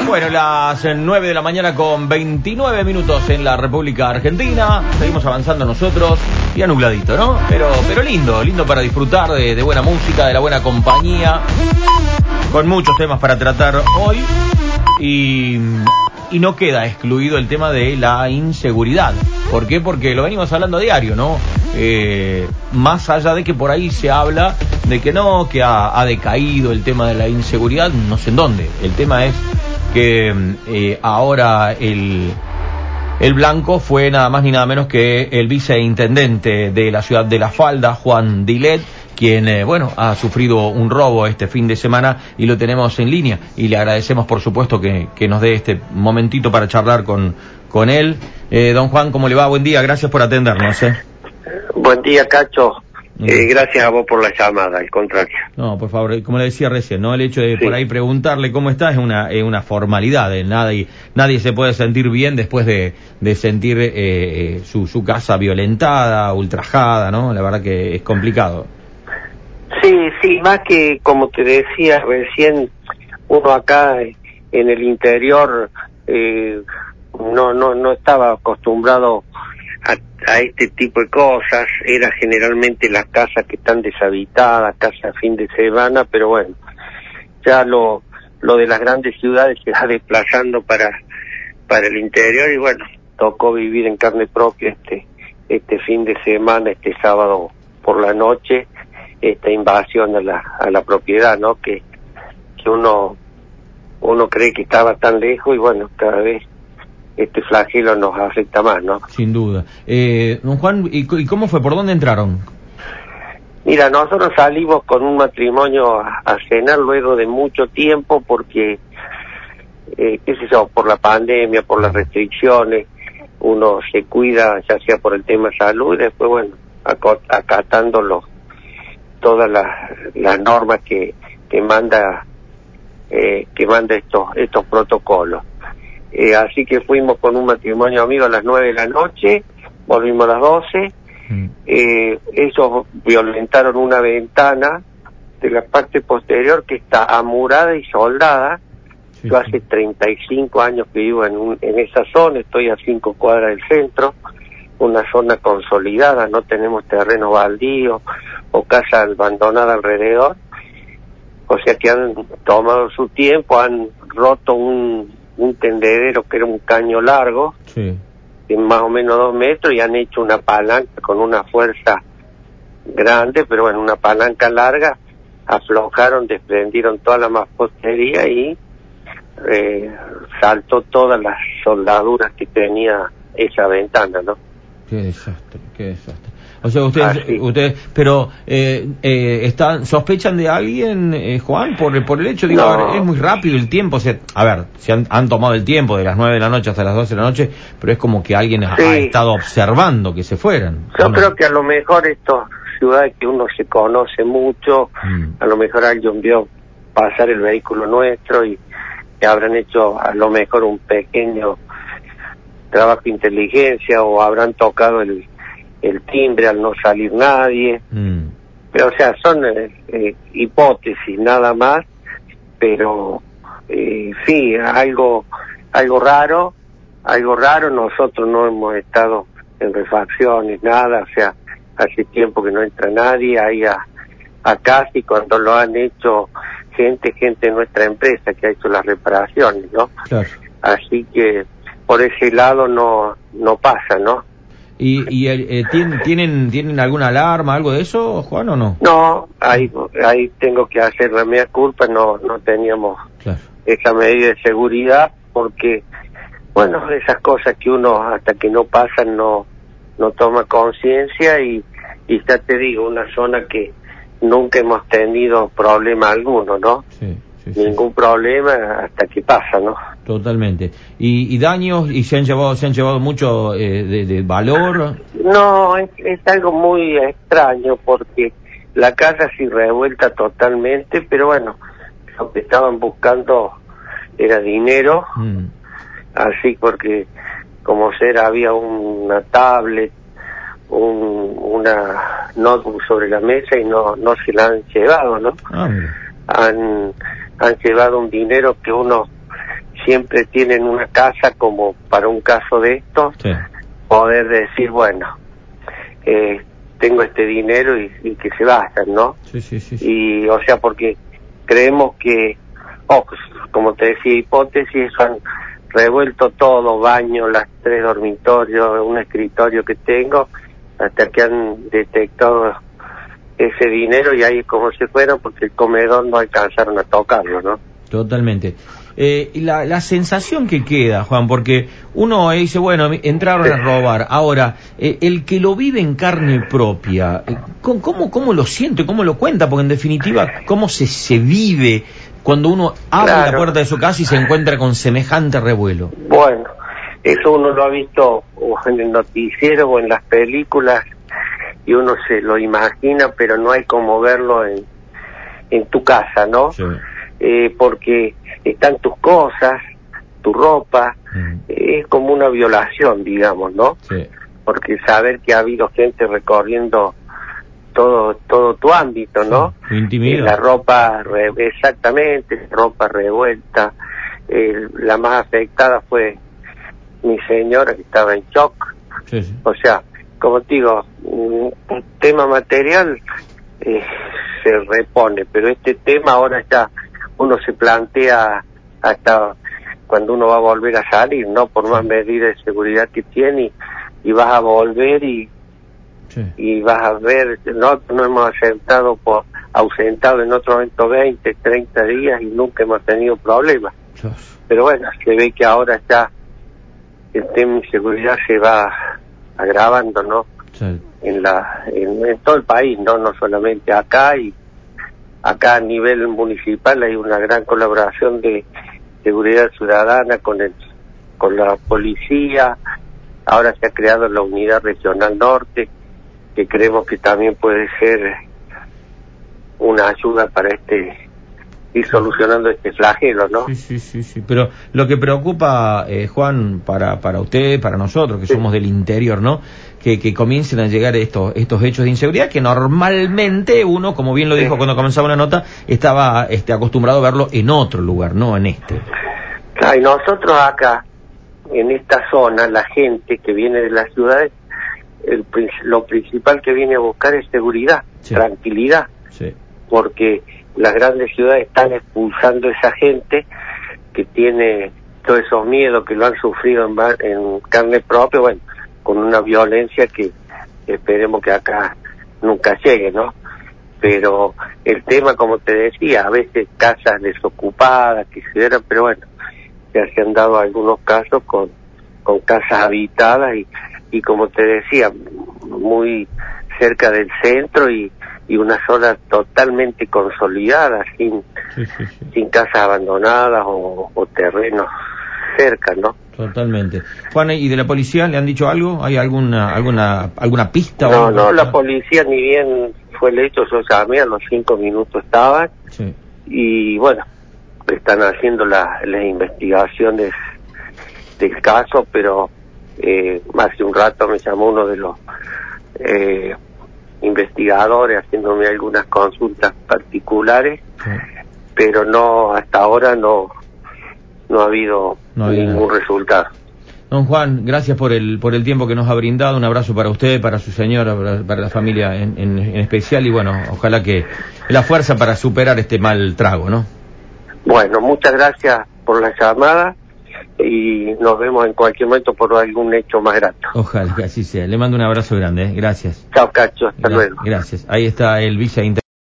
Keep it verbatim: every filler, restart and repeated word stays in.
Bueno, las nueve de la mañana con veintinueve minutos en la República Argentina. Seguimos avanzando nosotros. Ya nubladito, ¿no? Pero, pero lindo, lindo para disfrutar de, de buena música, de la buena compañía. Con muchos temas para tratar hoy. Y, y no queda excluido el tema de la inseguridad. ¿Por qué? Porque lo venimos hablando a diario, ¿no? Eh, más allá de que por ahí se habla de que no, que ha, ha decaído el tema de la inseguridad, no sé en dónde. El tema es que eh, ahora el, el blanco fue nada más ni nada menos que el viceintendente de la ciudad de La Falda, Juan Dilet, quien, eh, bueno, ha sufrido un robo este fin de semana y lo tenemos en línea. Y le agradecemos, por supuesto, que, que nos dé este momentito para charlar con, con él. Eh, don Juan, ¿cómo le va? Buen día, gracias por atendernos. ¿eh? Buen día, Cacho. Eh, gracias a vos por la llamada, al contrario. No, por favor, como le decía recién, ¿no? El hecho de Sí. por ahí preguntarle cómo está es una es una formalidad. ¿eh? Nadie, nadie se puede sentir bien después de, de sentir eh, su, su casa violentada, ultrajada, ¿no? La verdad que es complicado. Sí, sí, más que, como te decía recién, uno acá en el interior eh, no no no estaba acostumbrado a, a este tipo de cosas. Era generalmente las casas que están deshabitadas, casas a fin de semana, pero bueno, ya lo lo de las grandes ciudades se va desplazando para para el interior y bueno, tocó vivir en carne propia este este fin de semana, este sábado por la noche, esta invasión a la a la propiedad, ¿no? Que que uno uno cree que estaba tan lejos y bueno, cada vez este flagelo nos afecta más, ¿no? Sin duda. Eh, don Juan, ¿y, ¿y cómo fue? ¿Por dónde entraron? Mira, nosotros salimos con un matrimonio a, a cenar luego de mucho tiempo porque, eh, qué sé yo, por la pandemia, por las restricciones, uno se cuida ya sea por el tema de salud y después, bueno, aco- acatando los, todas las, las normas que, que manda eh, que manda estos estos protocolos. Eh, así que fuimos con un matrimonio amigo a las nueve de la noche, volvimos a las doce. Mm. Eh, ellos violentaron una ventana de la parte posterior que está amurada y soldada. Sí, Yo hace sí. treinta y cinco años que vivo en, un, en esa zona, estoy a cinco cuadras del centro, una zona consolidada, no tenemos terreno baldío o casa abandonada alrededor. O sea que han tomado su tiempo, han roto un un tendedero que era un caño largo, sí. de más o menos dos metros, y han hecho una palanca con una fuerza grande, pero bueno, una palanca larga, aflojaron, desprendieron toda la mampostería y eh, saltó todas las soldaduras que tenía esa ventana, ¿no? Qué desastre, qué desastre. O sea, ustedes, ustedes, pero eh, eh, están, sospechan de alguien, eh, Juan, por por el hecho, digo, no. A ver, es muy rápido el tiempo, o sea, a ver, se han, han tomado el tiempo de las nueve de la noche hasta las doce de la noche, pero es como que alguien sí. ha, ha estado observando que se fueran. Yo ¿no? creo que a lo mejor estas ciudades que uno se conoce mucho, mm. a lo mejor alguien vio pasar el vehículo nuestro y, y habrán hecho a lo mejor un pequeño trabajo de inteligencia o habrán tocado el el timbre al no salir nadie, mm. pero o sea, son eh, eh, hipótesis nada más, pero eh, sí, algo algo raro, algo raro, nosotros no hemos estado en refacciones, nada, o sea, hace tiempo que no entra nadie, ahí a, a casi cuando lo han hecho gente, gente de nuestra empresa que ha hecho las reparaciones, ¿no? Claro. Así que por ese lado no no pasa, ¿no? ¿Y, y eh, ¿tienen, tienen tienen alguna alarma, algo de eso, Juan, o no? No, ahí ahí tengo que hacer la mea culpa, no no teníamos claro. esa medida de seguridad, porque, bueno, esas cosas que uno hasta que no pasan no no toma conciencia y, y ya te digo, una zona que nunca hemos tenido problema alguno, ¿no? Sí. Sí, ningún sí. problema hasta que pasa, ¿no? Totalmente. ¿Y, y daños? ¿Y se han llevado se han llevado mucho eh, de, de valor? No, es, es algo muy extraño porque la casa sí revuelta totalmente, pero bueno, lo que estaban buscando era dinero, mm. así porque como ser había una tablet, un, una notebook sobre la mesa y no no se la han llevado, ¿no? Ah, han han llevado un dinero que uno siempre tienen una casa como para un caso de esto, sí. Poder decir, bueno, eh, tengo este dinero y, y que se vayan, ¿no? Sí, sí, sí, sí. Y, o sea, porque creemos que, oh, como te decía, hipótesis, han revuelto todo, baño, las tres dormitorios, un escritorio que tengo, hasta que han detectado ese dinero y ahí como se fueron porque el comedor no alcanzaron a tocarlo, ¿no? Totalmente. Eh, la, la sensación que queda, Juan, porque uno dice, bueno, entraron a robar. Ahora, eh, el que lo vive en carne propia, eh, ¿cómo, cómo lo siente, cómo lo cuenta? Porque en definitiva, ¿cómo se, se vive cuando uno abre claro. la puerta de su casa y se encuentra con semejante revuelo? Bueno, eso uno lo ha visto o en el noticiero o en las películas y uno se lo imagina, pero no hay como verlo en, en tu casa, ¿no? Sí. Eh, porque están tus cosas, tu ropa, mm. eh, es como una violación, digamos, ¿no? Sí. Porque saber que ha habido gente recorriendo todo todo tu ámbito, ¿no? Sí, intimidad. Eh, la ropa, re, exactamente, ropa revuelta. Eh, la más afectada fue mi señora que estaba en shock. Sí, sí. O sea, como te digo, un, un tema material eh, se repone, pero este tema ahora está, uno se plantea hasta cuando uno va a volver a salir, ¿no? Por más medidas de seguridad que tiene y, y vas a volver y sí. y vas a ver, no, no hemos asentado por ausentado en otro momento veinte, treinta días y nunca hemos tenido problemas. Sí. Pero bueno, se ve que ahora está el tema de seguridad se va agravando, ¿no? Sí. En la en, en todo el país, no no solamente acá, y acá a nivel municipal hay una gran colaboración de seguridad ciudadana con el con la policía. Ahora se ha creado la unidad regional norte, que creemos que también puede ser una ayuda para este ir solucionando este flagelo, ¿no? Sí, sí, sí, sí. Pero lo que preocupa, eh, Juan, para para usted, para nosotros, que sí. somos del interior, ¿no? Que, que comiencen a llegar estos estos hechos de inseguridad, que normalmente uno, como bien lo dijo sí. cuando comenzaba la nota, estaba este acostumbrado a verlo en otro lugar, no en este. Claro, y nosotros acá, en esta zona, la gente que viene de las ciudades, el, lo principal que viene a buscar es seguridad, sí. tranquilidad, sí. porque las grandes ciudades están expulsando a esa gente que tiene todos esos miedos que lo han sufrido en, en carne propia, bueno, con una violencia que esperemos que acá nunca llegue, ¿no? Pero el tema, como te decía, a veces casas desocupadas, que se eran, pero bueno, ya se han dado algunos casos con, con casas habitadas y, y como te decía, muy cerca del centro y y una zona totalmente consolidada, sin sí, sí, sí. sin casas abandonadas o, o terrenos cerca, ¿no? Totalmente. Juan, ¿y de la policía le han dicho algo? ¿Hay alguna alguna alguna pista? No, o no, la policía ni bien fue el hecho, yo llamé, a los cinco minutos estaban, sí. y bueno, están haciendo la, las investigaciones del caso, pero eh, hace un rato me llamó uno de los eh, investigadores haciéndome algunas consultas particulares, sí. pero no, hasta ahora no no ha habido no ningún nada. resultado. Don Juan, gracias por el por el tiempo que nos ha brindado, un abrazo para usted, para su señora, para, para la familia en, en, en especial, y bueno, ojalá que la fuerza para superar este mal trago, ¿no? Bueno, muchas gracias por la llamada y nos vemos en cualquier momento por algún hecho más grato. Ojalá que así sea. Le mando un abrazo grande, ¿eh? Gracias. Chao, Cacho, hasta Gra- luego. Gracias. Ahí está el viceintendente.